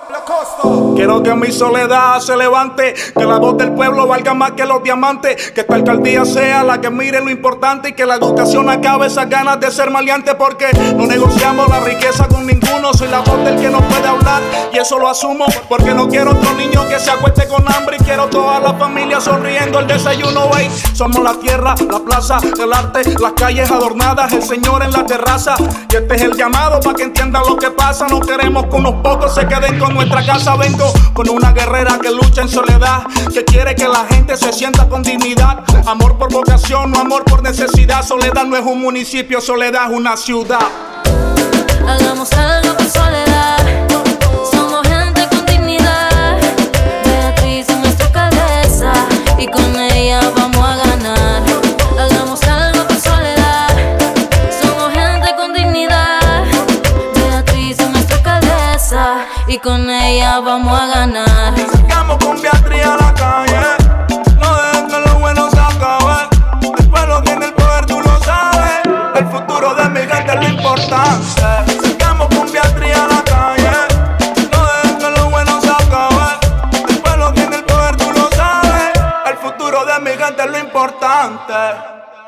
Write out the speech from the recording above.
Quiero que mi soledad se levante, que la voz del pueblo valga más que los diamantes, que esta alcaldía sea la que mire lo importante y que la educación acabe esas ganas de ser maleante, porque no negociamos la riqueza con ninguno. Soy la voz del que no puede hablar y eso lo asumo, porque no quiero otro niño que se acueste con hambre y quiero toda la familia sonriendo el desayuno. Ey, somos la tierra, la plaza, el arte, las calles adornadas, el Señor en la terraza, y este es el llamado para que entiendan lo que pasa. No queremos que unos pocos se queden con nuestra casa. Vengo con una guerrera que lucha en soledad, que quiere que la gente se sienta con dignidad. Amor por vocación, no amor por necesidad. Soledad no es un municipio, Soledad es una ciudad. Hagamos algo por Soledad. Somos gente con dignidad. Beatriz en nuestra cabeza y con ella vamos a ganar. Hagamos algo por Soledad. Somos gente con dignidad. Beatriz en nuestra cabeza y con ella vamos a ganar. Sacamos con Beatriz a la calle, no dejen que lo bueno se acabe. El pueblo tiene el poder, tú lo sabes. El futuro de mi gente es lo importante. Sacamos con Beatriz a la calle, no dejen que lo bueno se acabe. El pueblo tiene el poder, tú lo sabes. El futuro de mi gente es lo importante.